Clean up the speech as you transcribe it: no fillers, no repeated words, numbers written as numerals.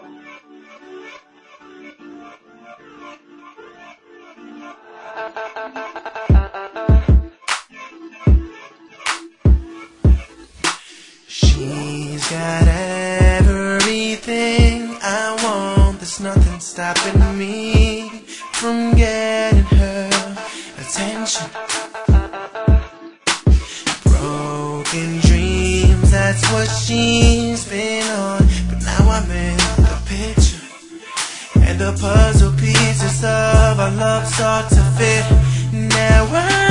She's got everything I want. There's nothing stopping me from getting her attention. Broken dreams, that's what she's been on. But now I'm in the picture, and the puzzle pieces of our love start to fit. Now